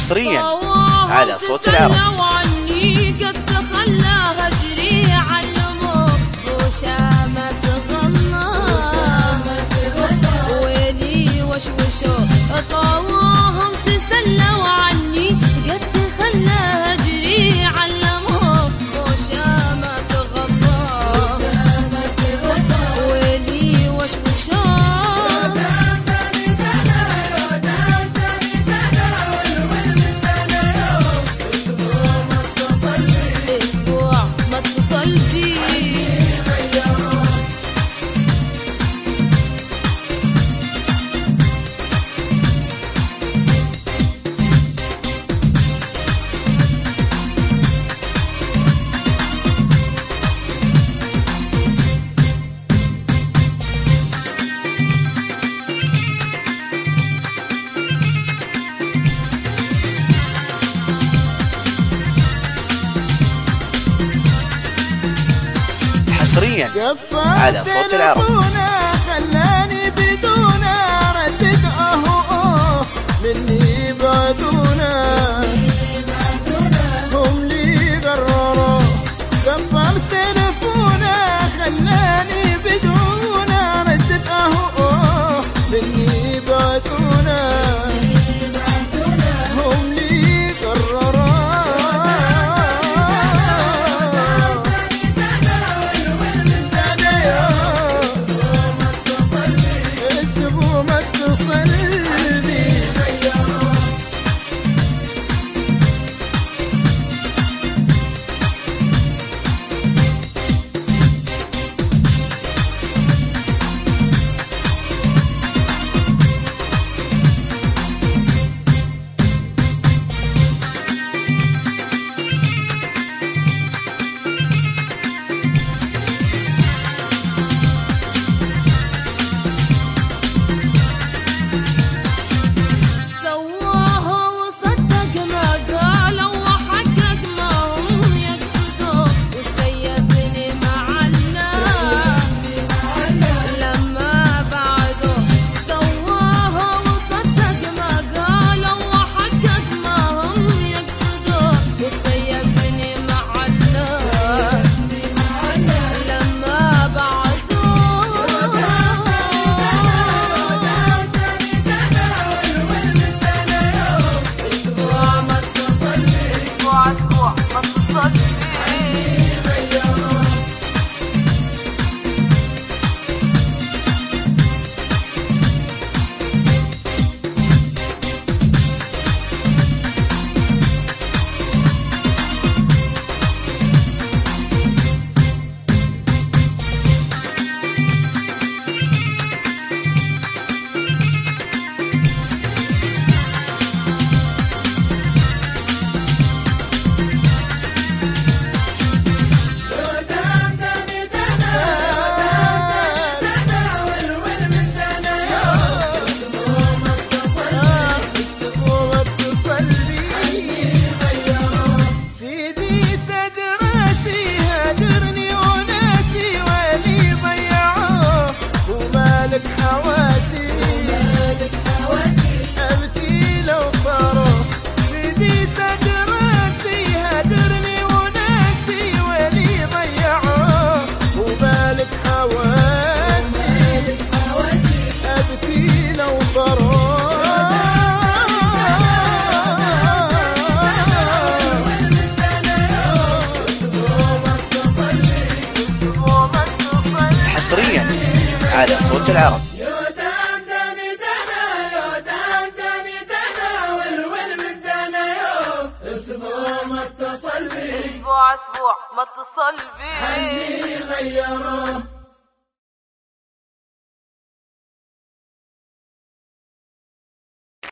حصريا على صوت العرب. طواهم تسلوا عني قد تخلى هجري علموه وشامة غضاه ويلي وشوشو اسبوع ما اتصل بي حصريا على صوت العرب. خلاني بدون ردد مني بعدونا هم لي قرروا قفل تلفونا خلاني بدون ردد مني بعدونا هم لي قرروا حصريا على صوت العرب. اسبوع ما اتصل بي غيروه